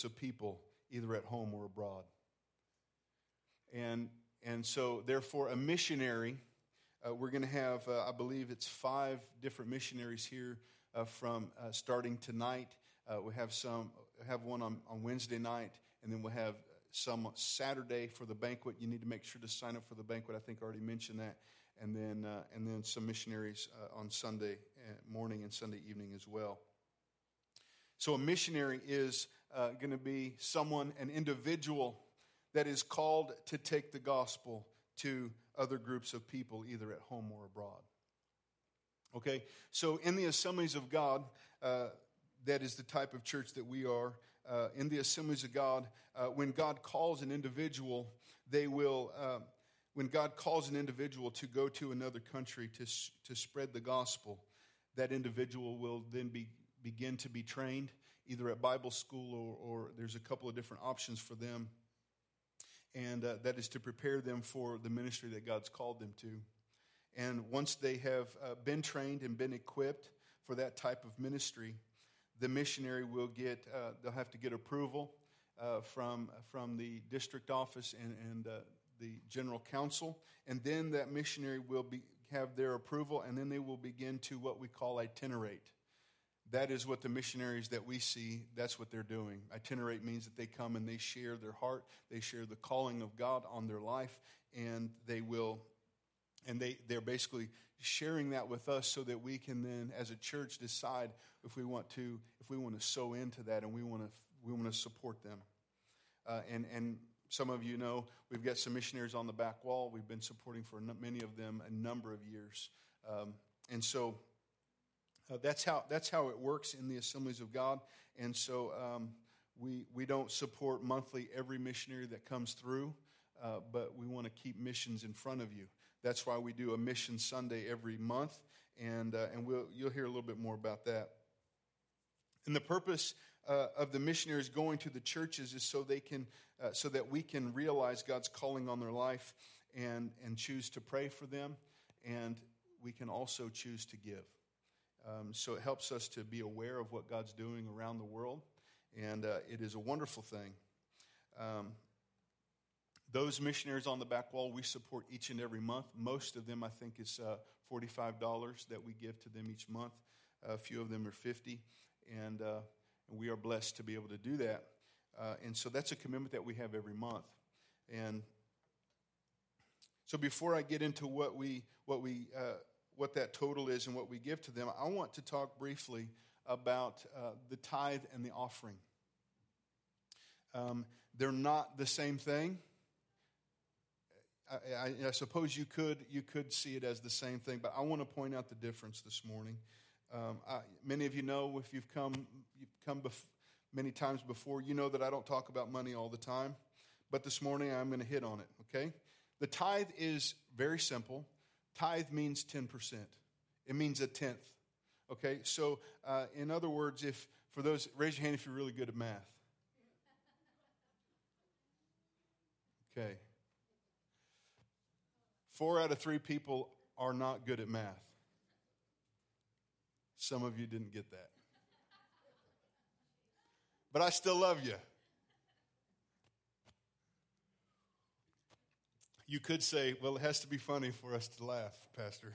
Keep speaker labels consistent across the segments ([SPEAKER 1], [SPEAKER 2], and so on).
[SPEAKER 1] groups of people, either at home or abroad. And so, therefore, a missionary, we're going to have, I believe it's 5 different missionaries here from starting tonight. We have one on Wednesday night, and then we'll have some Saturday for the banquet. You need to make sure to sign up for the banquet. I think I already mentioned that. And then some missionaries on Sunday morning and Sunday evening as well. So a missionary is going to be an individual that is called to take the gospel to other groups of people, either at home or abroad. Okay, so in the Assemblies of God, that is the type of church that we are. In the Assemblies of God, when God calls an individual, when God calls an individual to go to another country to spread the gospel, that individual will then begin to be trained, either at Bible school or there's a couple of different options for them. And that is to prepare them for the ministry that God's called them to. And once they have been trained and been equipped for that type of ministry, the missionary will they'll have to get approval from the district office and the general council. And then that missionary will have their approval, and then they will begin to what we call itinerate. That is what the missionaries that we see, that's what they're doing. Itinerate means that they come and they share their heart, they share the calling of God on their life, and they're basically sharing that with us so that we can then, as a church, decide if we want to sow into that and we want to support them. And some of you know we've got some missionaries on the back wall. We've been supporting for many of them a number of years, and so. That's how it works in the Assemblies of God. And so we don't support monthly every missionary that comes through, but we want to keep missions in front of you. That's why we do a Mission Sunday every month, and you'll hear a little bit more about that. And the purpose of the missionaries going to the churches is so that we can realize God's calling on their life and choose to pray for them, and we can also choose to give. So it helps us to be aware of what God's doing around the world, and it is a wonderful thing. Those missionaries on the back wall, we support each and every month. Most of them, I think, is $45 that we give to them each month. A few of them are $50, and we are blessed to be able to do that. And so that's a commitment that we have every month. And so before I get into what that total is and what we give to them, I want to talk briefly about the tithe and the offering. They're not the same thing. I suppose you could see it as the same thing, but I want to point out the difference this morning. Many of you know, if you've come many times before, you know that I don't talk about money all the time, but this morning I'm going to hit on it. Okay, the tithe is very simple. Tithe means 10%. It means a tenth. Okay, so in other words, raise your hand if you're really good at math. Okay. 4 out of 3 people are not good at math. Some of you didn't get that. But I still love you. You could say, well, it has to be funny for us to laugh, Pastor.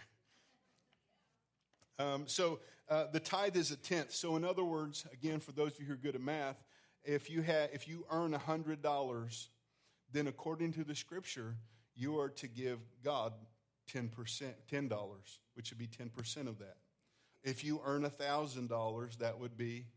[SPEAKER 1] So the tithe is a tenth. So in other words, again, for those of you who are good at math, if you earn $100, then according to the Scripture, you are to give God 10%, $10, which would be 10% of that. If you earn $1,000, that would be,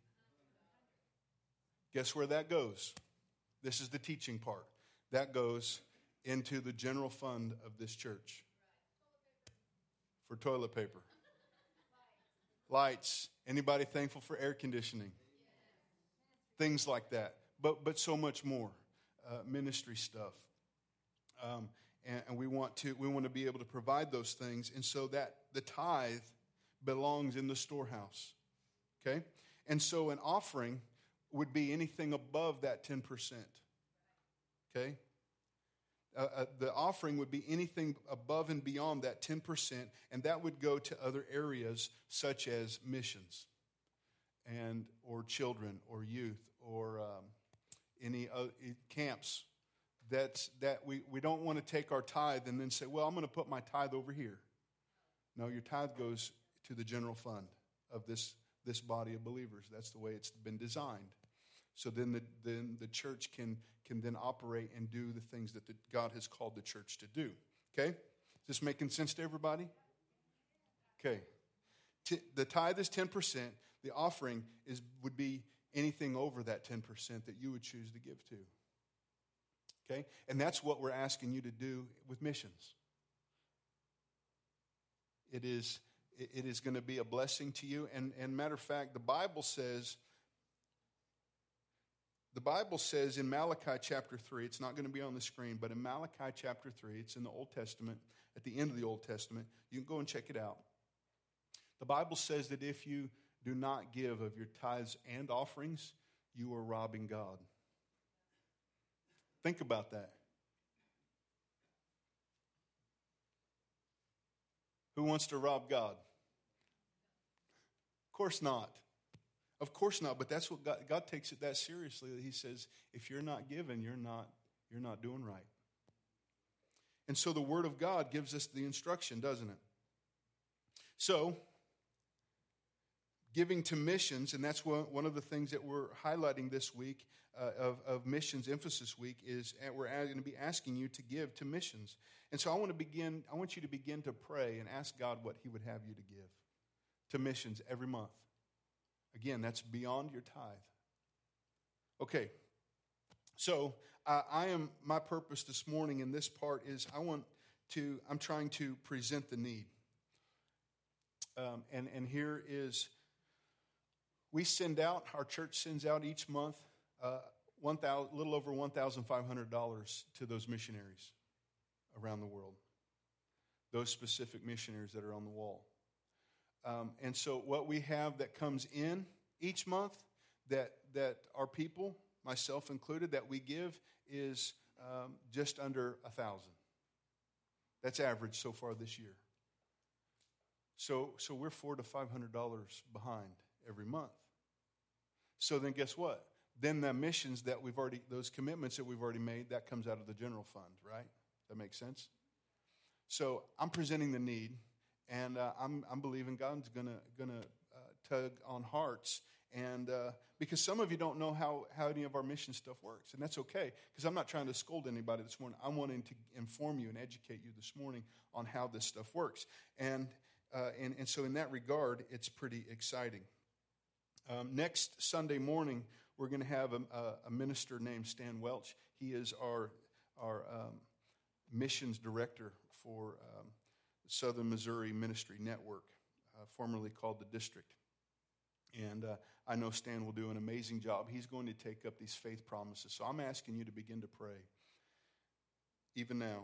[SPEAKER 1] guess where that goes? This is the teaching part. That goes into the general fund of this church. For toilet paper. Lights. Anybody thankful for air conditioning? Things like that. But so much more. Ministry stuff. And we want to be able to provide those things. And so that the tithe belongs in the storehouse. Okay? And so an offering would be anything above that 10%. Okay? The offering would be anything above and beyond that 10%, and that would go to other areas such as missions, or children, or youth, or camps that we don't want to take our tithe and then say, well, I'm going to put my tithe over here. No, your tithe goes to the general fund of this body of believers. That's the way it's been designed. So then the church can then operate and do the things that God has called the church to do. Okay? Is this making sense to everybody? Okay. The tithe is 10%. The offering would be anything over that 10% that you would choose to give to. Okay? And that's what we're asking you to do with missions. It is going to be a blessing to you. And matter of fact, the Bible says in Malachi chapter 3, it's not going to be on the screen, but in Malachi chapter 3, it's in the Old Testament, at the end of the Old Testament. You can go and check it out. The Bible says that if you do not give of your tithes and offerings, you are robbing God. Think about that. Who wants to rob God? Of course not. Of course not, but that's what God takes it that seriously. He says, if you're not giving, you're not doing right. And so the Word of God gives us the instruction, doesn't it? So, giving to missions, and that's one of the things that we're highlighting this week of Missions Emphasis Week, is we're going to be asking you to give to missions. And so I want you to begin to pray and ask God what He would have you to give to missions every month. Again, that's beyond your tithe. Okay, so my purpose this morning in this part is I'm trying to present the need. And here is, our church sends out each month a little over $1,500 to those missionaries around the world, those specific missionaries that are on the wall. And so what we have that comes in each month that our people, myself included, that we give is just under 1,000. That's average so far this year. So we're $400 to $500 behind every month. So then guess what? Then the missions that those commitments that we've already made, that comes out of the general fund, right? That makes sense? So I'm presenting the need, and I'm believing God's gonna tug on hearts, and because some of you don't know how any of our mission stuff works, and that's okay, because I'm not trying to scold anybody this morning. I'm wanting to inform you and educate you this morning on how this stuff works, and so in that regard, it's pretty exciting. Next Sunday morning, we're going to have a minister named Stan Welch. He is our missions director for Southern Missouri Ministry Network, formerly called the District. And I know Stan will do an amazing job. He's going to take up these faith promises. So I'm asking you to begin to pray, even now,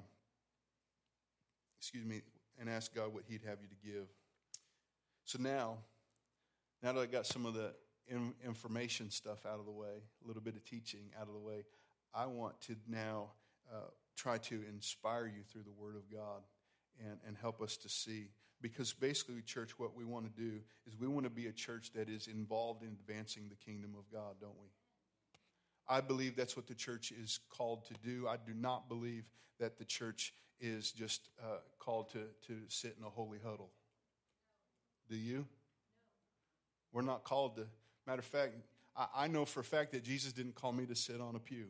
[SPEAKER 1] and ask God what He'd have you to give. So now that I got some of the information stuff out of the way, a little bit of teaching out of the way, I want to now try to inspire you through the Word of God and help us to see. Because basically, church, what we want to do is we want to be a church that is involved in advancing the kingdom of God, don't we? I believe that's what the church is called to do. I do not believe that the church is just called to sit in a holy huddle. Do you? We're not called to. Matter of fact, I know for a fact that Jesus didn't call me to sit on a pew,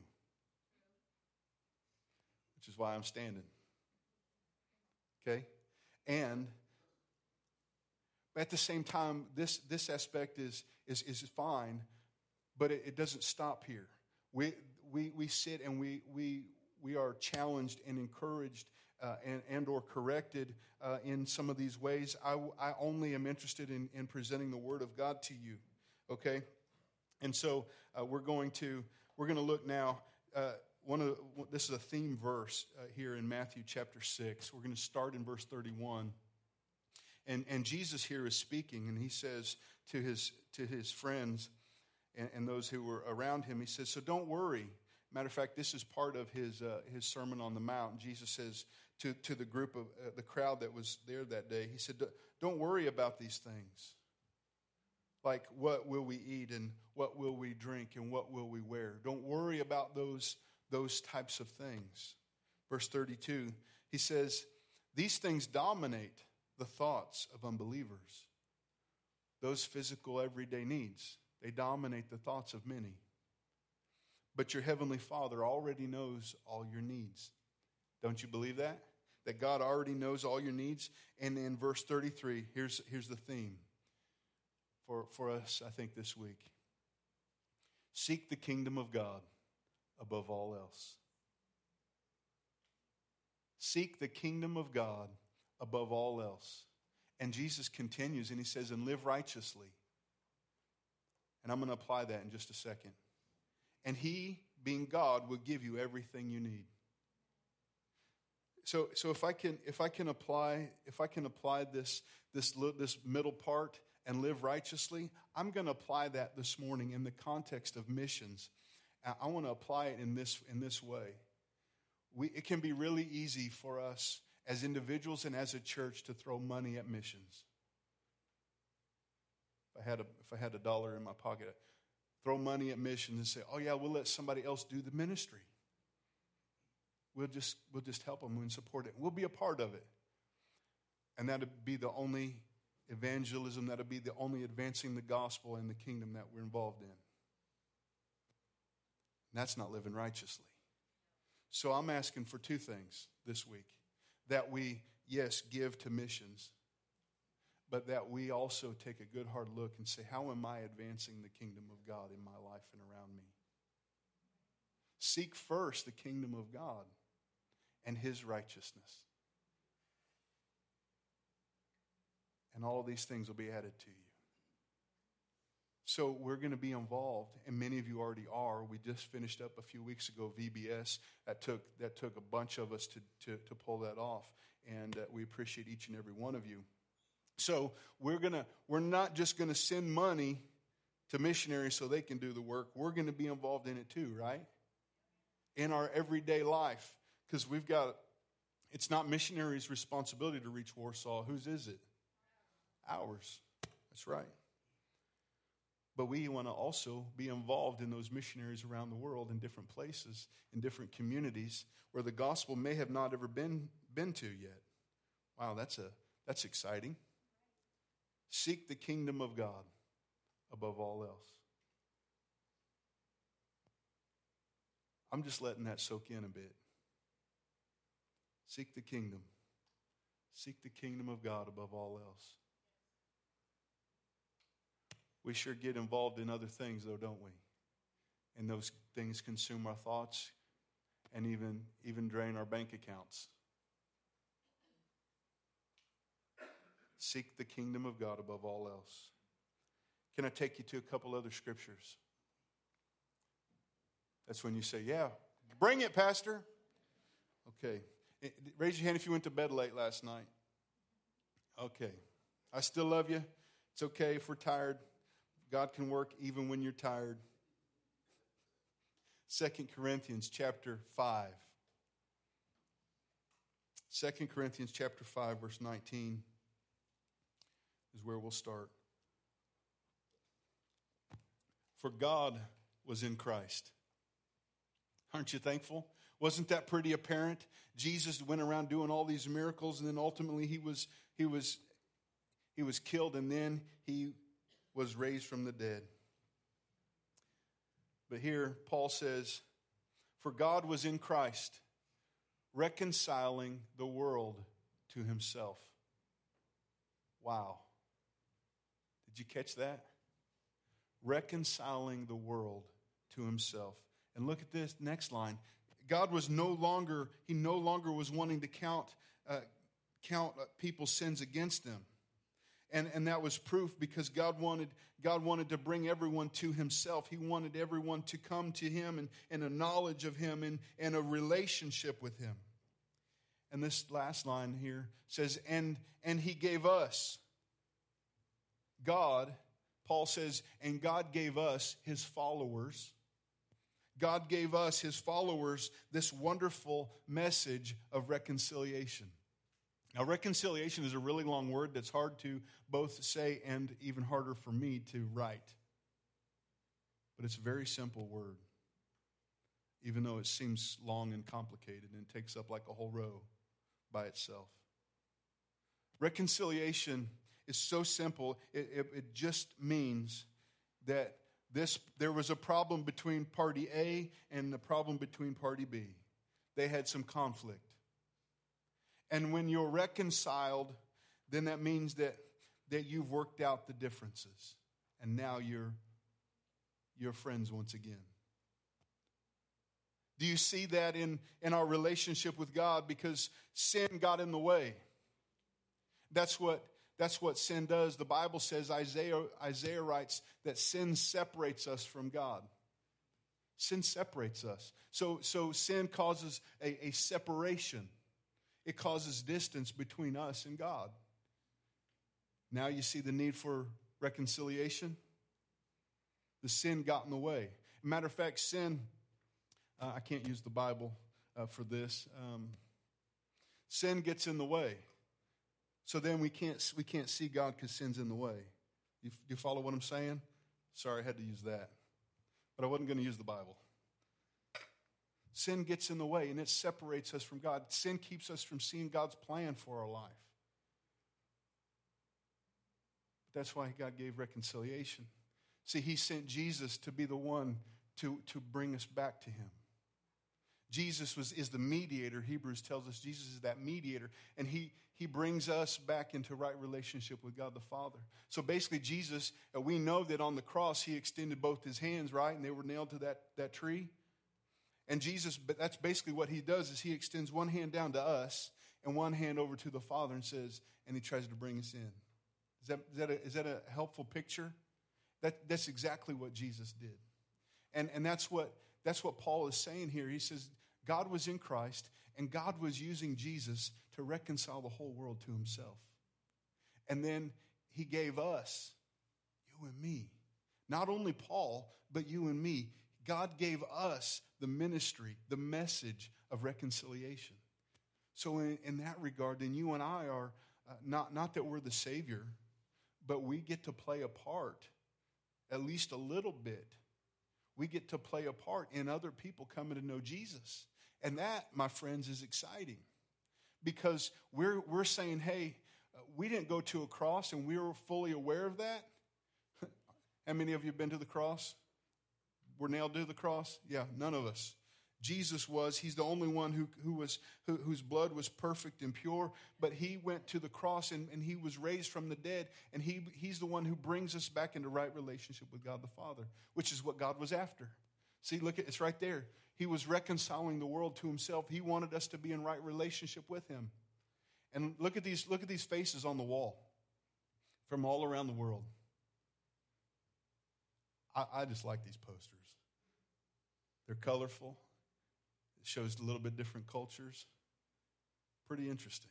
[SPEAKER 1] which is why I'm standing. Okay? And at the same time, this aspect is fine, but it doesn't stop here. We sit and we are challenged and encouraged and or corrected in some of these ways. I only am interested in presenting the Word of God to you. Okay, and so we're going to look now. This is a theme verse here in Matthew chapter 6. We're going to start in verse 31, and Jesus here is speaking, and He says to his friends and those who were around Him, He says, "So don't worry." Matter of fact, this is part of His Sermon on the Mount. Jesus says to the group of the crowd that was there that day, He said, "Don't worry about these things." like what will we eat and what will we drink and what will we wear. Don't worry about those types of things. Verse 32, he says, these things dominate the thoughts of unbelievers. Those physical everyday needs, they dominate the thoughts of many. But your heavenly Father already knows all your needs. Don't you believe that? That God already knows all your needs? And in verse 33, here's the theme for us, I think, this week. Seek the kingdom of God above all else. Seek the kingdom of God above all else. And Jesus continues and he says, and live righteously. And I'm going to apply that in just a second. And he, being God, will give you everything you need. So if I can apply this middle part and live righteously, I'm going to apply that this morning in the context of missions. I want to apply it in this way. It can be really easy for us as individuals and as a church to throw money at missions. If I had $1 in my pocket, I'd throw money at missions and say, "Oh yeah, we'll let somebody else do the ministry. We'll just help them and support it. We'll be a part of it." And that'd be the only evangelism. That'd be the only advancing the gospel and the kingdom that we're involved in. And that's not living righteously. So I'm asking for two things this week. That we, yes, give to missions, but that we also take a good hard look and say, how am I advancing the kingdom of God in my life and around me? Seek first the kingdom of God and his righteousness. And all these things will be added to you. So we're going to be involved, and many of you already are. We just finished up a few weeks ago VBS. That took a bunch of us to pull that off, and we appreciate each and every one of you. So we're not just going to send money to missionaries so they can do the work. We're going to be involved in it too, right? In our everyday life, because it's not missionaries' responsibility to reach Warsaw. Whose is it? Ours. That's right. But we want to also be involved in those missionaries around the world in different places, in different communities where the gospel may have not ever been to yet. Wow, that's exciting. Seek the kingdom of God above all else. I'm just letting that soak in a bit. Seek the kingdom. Seek the kingdom of God above all else. We sure get involved in other things, though, don't we? And those things consume our thoughts and even drain our bank accounts. Seek the kingdom of God above all else. Can I take you to a couple other scriptures? That's when you say, yeah, bring it, Pastor. Okay. Raise your hand if you went to bed late last night. Okay. I still love you. It's okay if we're tired. God can work even when you're tired. 2 Corinthians chapter 5. 2 Corinthians chapter 5, verse 19 is where we'll start. For God was in Christ. Aren't you thankful? Wasn't that pretty apparent? Jesus went around doing all these miracles, and then ultimately he was killed, and then he was raised from the dead. But here Paul says, for God was in Christ, reconciling the world to himself. Wow. Did you catch that? Reconciling the world to himself. And look at this next line. God was no longer was wanting to count people's sins against them. And that was proof because God wanted to bring everyone to himself. He wanted everyone to come to him and a knowledge of him and a relationship with him. And this last line here says, and he gave us, God, Paul says, and God gave us, his followers. God gave us, his followers, this wonderful message of reconciliation. Now, reconciliation is a really long word that's hard to both say and even harder for me to write. But it's a very simple word, even though it seems long and complicated and takes up like a whole row by itself. Reconciliation is so simple, it just means that there was a problem between party A and a problem between party B. They had some conflict. And when you're reconciled, then that means that you've worked out the differences. And now you're friends once again. Do you see that in our relationship with God? Because sin got in the way. That's what sin does. The Bible says, Isaiah writes that sin separates us from God. Sin separates us. So sin causes a separation. It causes distance between us and God. Now you see the need for reconciliation. The sin got in the way. Matter of fact, sin, I can't use the Bible for this. Sin gets in the way. So then we can't see God because sin's in the way. You follow what I'm saying? Sorry, I had to use that. But I wasn't going to use the Bible. Sin gets in the way and it separates us from God. Sin keeps us from seeing God's plan for our life. That's why God gave reconciliation. See, he sent Jesus to be the one to bring us back to him. Jesus is the mediator. Hebrews tells us Jesus is that mediator. And he brings us back into right relationship with God the Father. So basically Jesus, we know that on the cross he extended both his hands, right? And they were nailed to that tree. And Jesus, that's basically what he does, is he extends one hand down to us and one hand over to the Father and says, and he tries to bring us in. Is that a helpful picture? That's exactly what Jesus did. And that's what Paul is saying here. He says God was in Christ and God was using Jesus to reconcile the whole world to himself. And then he gave us, you and me, not only Paul, but you and me. God gave us the ministry, the message of reconciliation. So in that regard, then you and I are, not that we're the Savior, but we get to play a part, at least a little bit. We get to play a part in other people coming to know Jesus. And that, my friends, is exciting. Because we're saying, hey, we didn't go to a cross and we were fully aware of that. How many of you have been to the cross? Were nailed to the cross? Yeah, none of us. Jesus was. He's the only one whose blood was perfect and pure. But he went to the cross and he was raised from the dead. And he's the one who brings us back into right relationship with God the Father, which is what God was after. See, look, it's right there. He was reconciling the world to himself. He wanted us to be in right relationship with him. And look at these faces on the wall from all around the world. I just like these posters. They're colorful. It shows a little bit different cultures. Pretty interesting.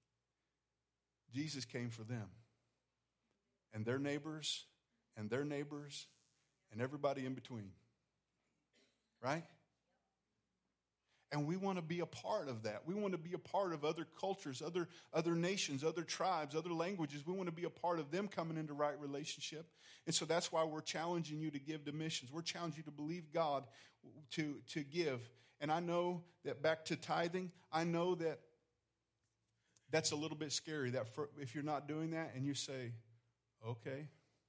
[SPEAKER 1] Jesus came for them. And their neighbors, and their neighbors, and everybody in between. Right? And we want to be a part of that. We want to be a part of other cultures, other nations, other tribes, other languages. We want to be a part of them coming into right relationship. And so that's why we're challenging you to give to missions. We're challenging you to believe God to give. And I know that back to tithing, I know that that's a little bit scary. That if you're not doing that and you say, okay.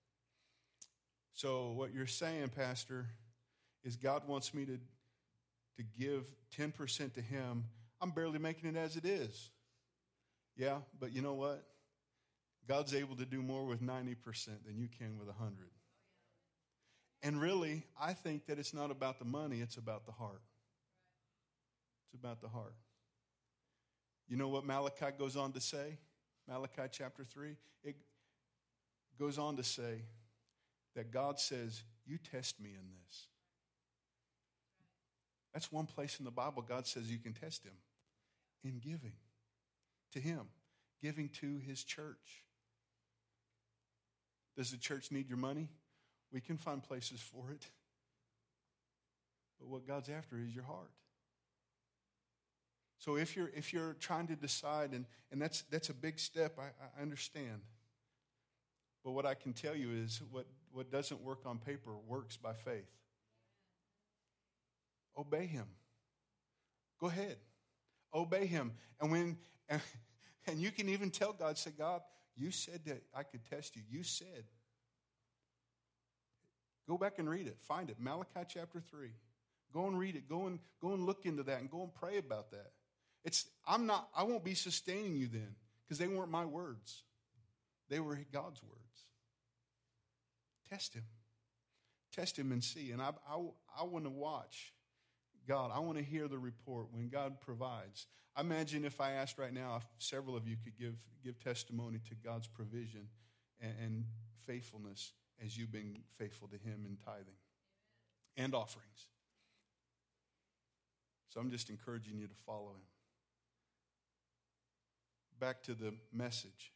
[SPEAKER 1] So what you're saying, Pastor, is God wants me to give 10% to him. I'm barely making it as it is. Yeah, but you know what? God's able to do more with 90% than you can with 100. And really, I think that it's not about the money, it's about the heart. It's about the heart. You know what Malachi goes on to say? Malachi chapter 3. It goes on to say that God says, you test me in this. That's one place in the Bible God says you can test him in giving to him, giving to his church. Does the church need your money? We can find places for it. But what God's after is your heart. So if you're trying to decide, and that's a big step, I understand. But what I can tell you is what doesn't work on paper works by faith. Obey him. Go ahead. Obey him. And you can even tell God, say, God, you said that I could test you. You said. Go back and read it. Find it. Malachi chapter 3. Go and read it. Go and look into that and go and pray about that. I won't be sustaining you then, because they weren't my words. They were God's words. Test him. Test him and see. And I want to watch God. I want to hear the report when God provides. I imagine if I asked right now, if several of you could give testimony to God's provision and faithfulness as you've been faithful to him in tithing and offerings. So I'm just encouraging you to follow him. Back to the message.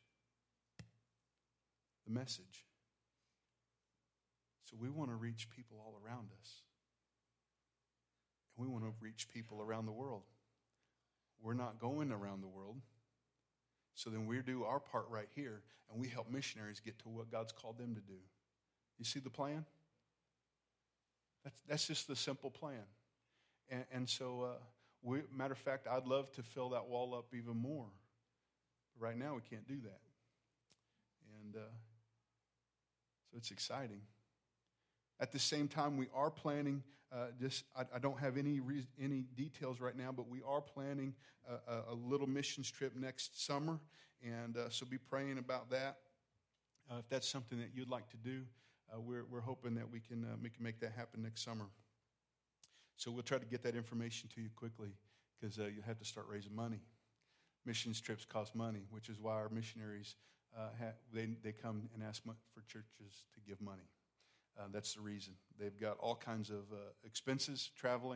[SPEAKER 1] The message. So we want to reach people all around us. And we want to reach people around the world. We're not going around the world. So then we do our part right here, and we help missionaries get to what God's called them to do. You see the plan? That's just the simple plan. And so, matter of fact, I'd love to fill that wall up even more. But right now, we can't do that. And so it's exciting. At the same time, we are planning, I don't have any details right now, but we are planning a little missions trip next summer. And so be praying about that. If that's something that you'd like to do, we're hoping that we can make that happen next summer. So we'll try to get that information to you quickly, because you'll have to start raising money. Missions trips cost money, which is why our missionaries, they come and ask for churches to give money. That's the reason. They've got all kinds of expenses, traveling,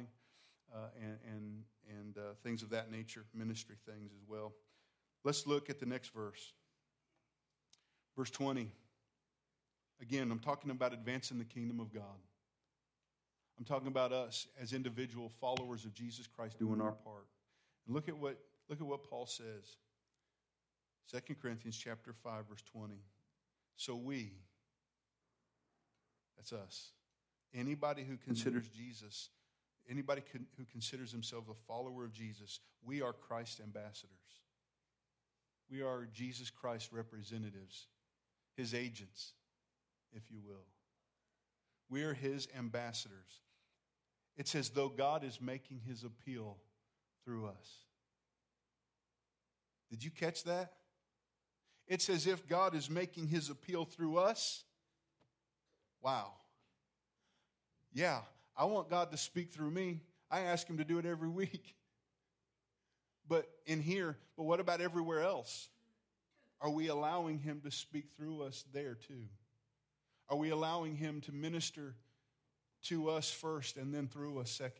[SPEAKER 1] and things of that nature, ministry things as well. Let's look at the next verse. Verse 20. Again, I'm talking about advancing the kingdom of God. I'm talking about us as individual followers of Jesus Christ doing our part. And look at what Paul says. 2 Corinthians chapter 5, verse 20. So we, that's us, anybody who considers Jesus, anybody who considers himself a follower of Jesus, we are Christ's ambassadors. We are Jesus Christ representatives, his agents, if you will. We are his ambassadors. It's as though God is making his appeal through us. Did you catch that? It's as if God is making his appeal through us. Wow. Yeah, I want God to speak through me. I ask him to do it every week. But what about everywhere else? Are we allowing him to speak through us there too? Are we allowing him to minister to us first and then through us second?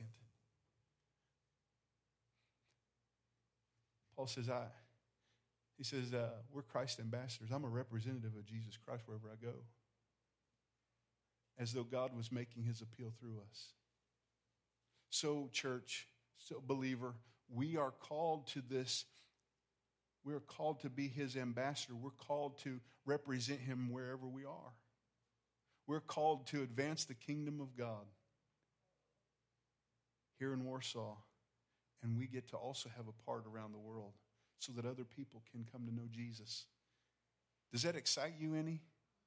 [SPEAKER 1] Paul says, we're Christ's ambassadors. I'm a representative of Jesus Christ wherever I go. As though God was making his appeal through us. So, church, so believer, we are called to this. We're called to be his ambassador. We're called to represent him wherever we are. We're called to advance the kingdom of God here in Warsaw. And we get to also have a part around the world so that other people can come to know Jesus. Does that excite you any?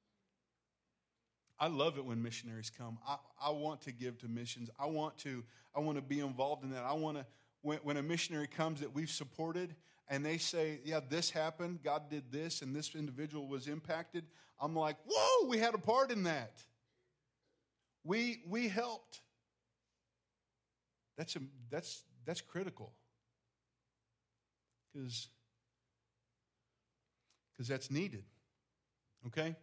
[SPEAKER 1] I love it when missionaries come. I want to give to missions. I want to be involved in that. I want to, when a missionary comes that we've supported and they say, yeah, this happened, God did this, and this individual was impacted, I'm like, whoa, we had a part in that. We helped. That's critical. Because that's needed. Okay?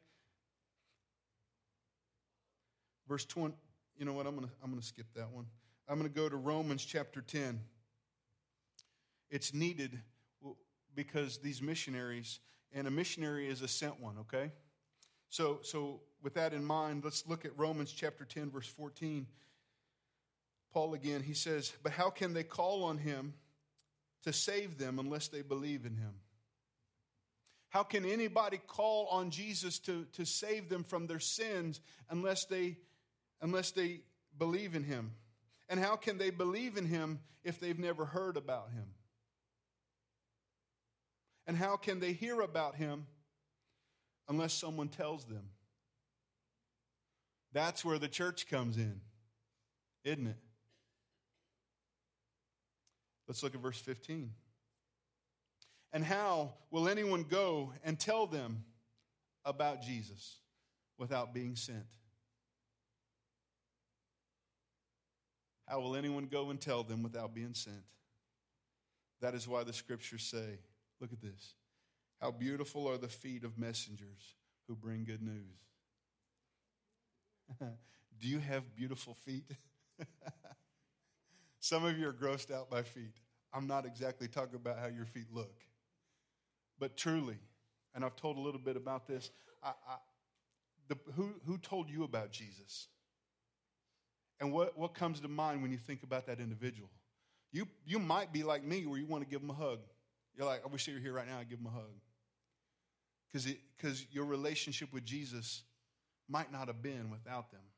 [SPEAKER 1] Verse 20, you know what, I'm gonna skip that one. I'm going to go to Romans chapter 10. It's needed because these missionaries, and a missionary is a sent one, okay? So with that in mind, let's look at Romans chapter 10, verse 14. Paul again, he says, but how can they call on him to save them unless they believe in him? How can anybody call on Jesus to save them from their sins unless they believe in him? And how can they believe in him if they've never heard about him? And how can they hear about him unless someone tells them? That's where the church comes in, isn't it? Let's look at verse 15. And how will anyone go and tell them about Jesus without being sent? How will anyone go and tell them without being sent? That is why the scriptures say, look at this, how beautiful are the feet of messengers who bring good news. Do you have beautiful feet? Some of you are grossed out by feet. I'm not exactly talking about how your feet look. But truly, and I've told a little bit about this, who told you about Jesus? And what comes to mind when you think about that individual? You might be like me where you want to give them a hug. You're like, I wish they were here right now, I'd give them a hug. Because your relationship with Jesus might not have been without them.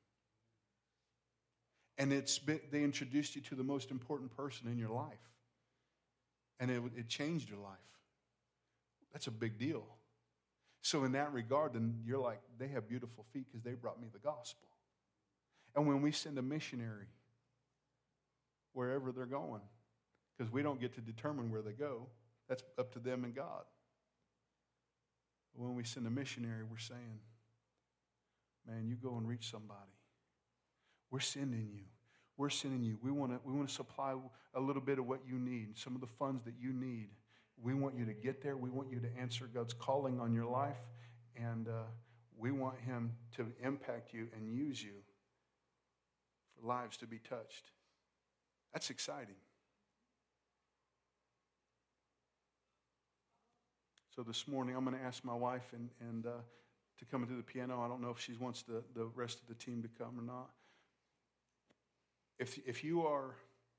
[SPEAKER 1] And they introduced you to the most important person in your life. And it changed your life. That's a big deal. So in that regard, then you're like, they have beautiful feet because they brought me the gospel. And when we send a missionary wherever they're going, because we don't get to determine where they go, that's up to them and God. But when we send a missionary, we're saying, man, you go and reach somebody. We're sending you. We're sending you. We want to supply a little bit of what you need, some of the funds that you need. We want you to get there. We want you to answer God's calling on your life. And we want him to impact you and use you for lives to be touched. That's exciting. So this morning, I'm going to ask my wife and to come into the piano. I don't know if she wants the rest of the team to come or not. If you are,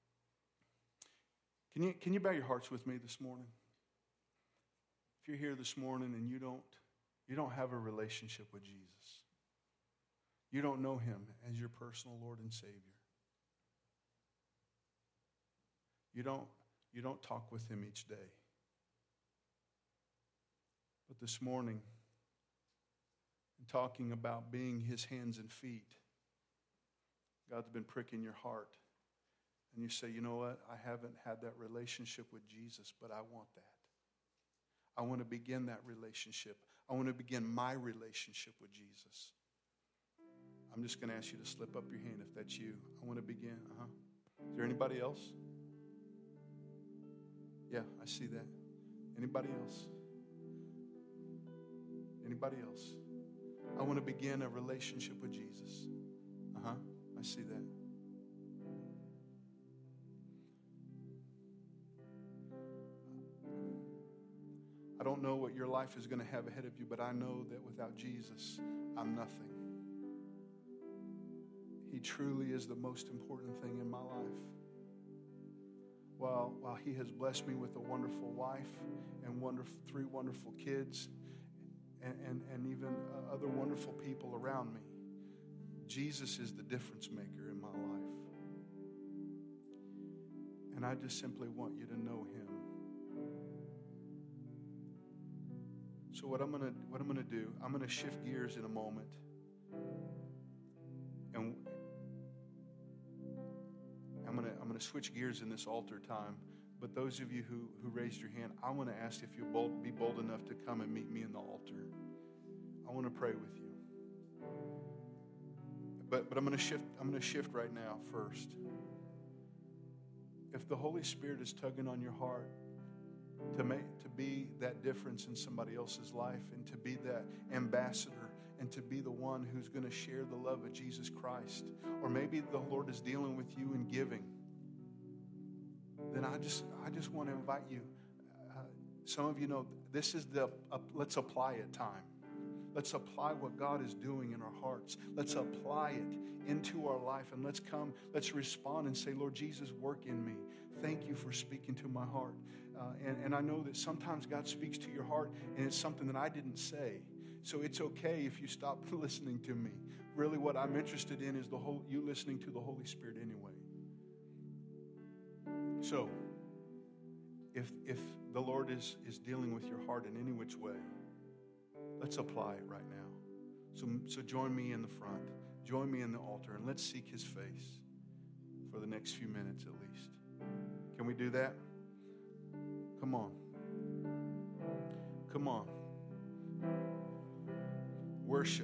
[SPEAKER 1] can you bow your hearts with me this morning? If you're here this morning and you don't have a relationship with Jesus, you don't know him as your personal Lord and Savior. You don't talk with him each day. But this morning, in talking about being his hands and feet, God's been pricking your heart. And you say, you know what? I haven't had that relationship with Jesus, but I want that. I want to begin that relationship. I want to begin my relationship with Jesus. I'm just going to ask you to slip up your hand if that's you. I want to begin. Is there anybody else? Yeah, I see that. Anybody else? Anybody else? I want to begin a relationship with Jesus. I see that. I don't know what your life is going to have ahead of you, but I know that without Jesus, I'm nothing. He truly is the most important thing in my life. While he has blessed me with a wonderful wife and 3 wonderful kids and even other wonderful people around me, Jesus is the difference maker in my life. And I just simply want you to know him. So what I'm going to do, I'm going to shift gears in a moment. And I'm going to switch gears in this altar time. But those of you who raised your hand, I want to ask if you'll be bold enough to come and meet me in the altar. I want to pray with you. But I'm going to shift right now first. If the Holy Spirit is tugging on your heart to be that difference in somebody else's life and to be that ambassador and to be the one who's going to share the love of Jesus Christ, or maybe the Lord is dealing with you in giving, then I just want to invite you. Some of you know this is the let's apply it time. Let's apply what God is doing in our hearts. Let's apply it into our life, and let's respond and say, Lord Jesus, work in me. Thank you for speaking to my heart. And I know that sometimes God speaks to your heart, and it's something that I didn't say. So it's okay if you stop listening to me. Really, what I'm interested in is you listening to the Holy Spirit anyway. So, if the Lord is dealing with your heart in any which way, let's apply it right now. So join me in the front. Join me in the altar, and let's seek His face for the next few minutes at least. Can we do that? Come on. Come on. Worship.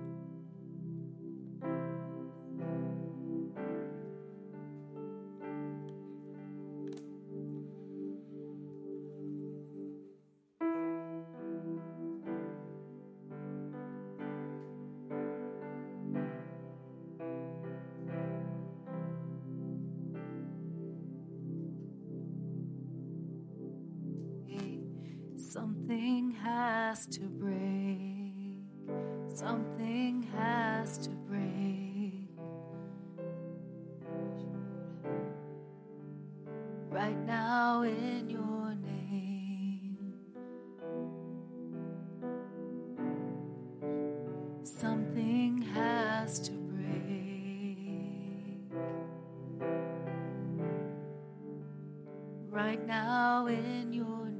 [SPEAKER 2] Something has to break. Something has to break. Right now in your name. Something has to break. Right now in your name.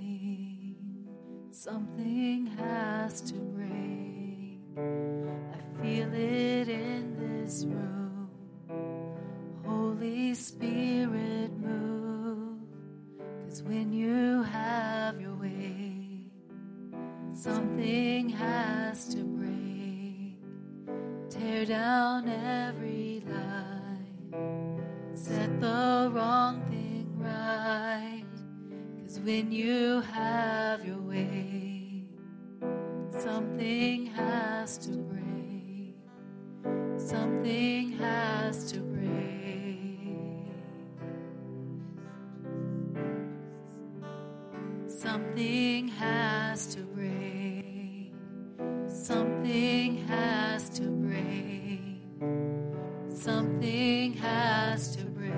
[SPEAKER 2] Something has to break. I feel it in this room. Holy Spirit, move. 'Cause when you have your way, something has to break. Tear down every lie. Set the wrong thing right. 'Cause when you have your way, something has to break. Something has to break. Something has to break. Something has to break. Something has to break.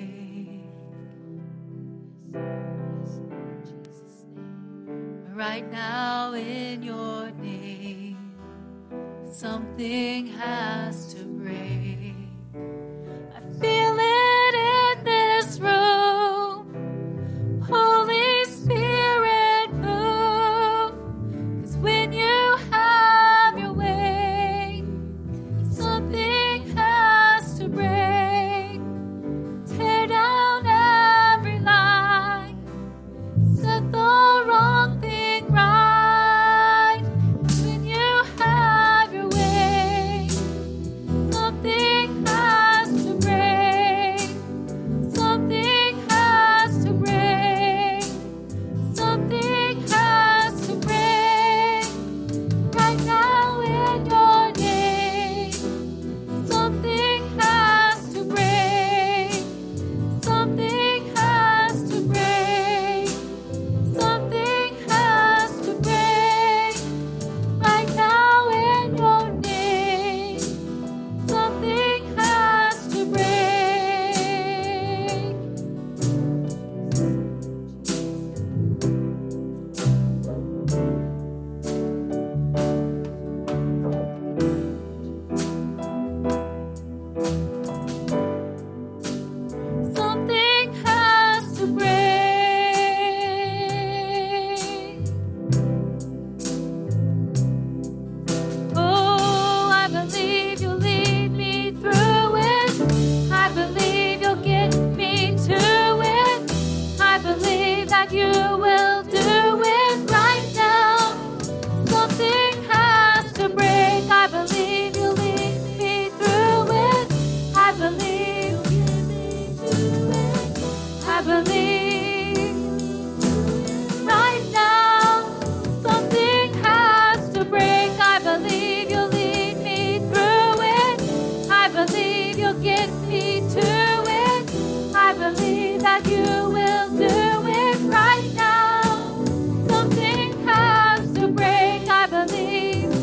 [SPEAKER 2] Right now in your name, something has to break. I feel it in this room. Holy Spirit, move. 'Cause when you have your way, something has to break. Tear down every lie. Set the wrong thing right. When you have your way, something has to break. Something has to break. Something has to break. Right now in your name, something has to break. Something has to break. Something has to break. Right now in your name, something has to break. Something has to break. Oh, I believe you'll lead me through it. I believe you'll get me to it. I believe that you will do it right now. Something has to break. I believe you'll lead me through it. I believe you'll get me to it. I believe right now. Something has to break. I believe you'll lead me through it. I believe you'll get me to it. I believe that you will do it right now. Something has to break. I believe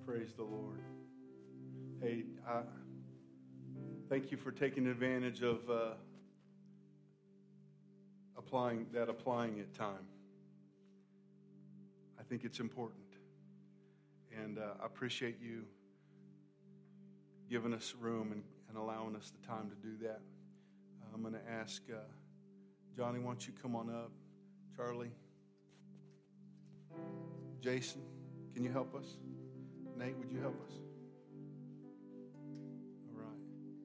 [SPEAKER 1] Praise the Lord. Hey, thank you for taking advantage of applying it time. I think it's important. And I appreciate you giving us room and allowing us the time to do that. I'm going to ask Johnny, why don't you come on up? Charlie? Jason, can you help us? Nate, would you help us?